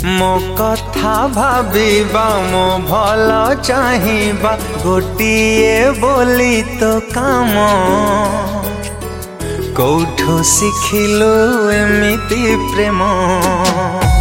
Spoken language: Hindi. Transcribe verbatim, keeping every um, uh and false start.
मो कथा भाबिबा मो भल चाहिबा गोटिए बोली तो काम कौठो शिखिलु एमिति प्रेम।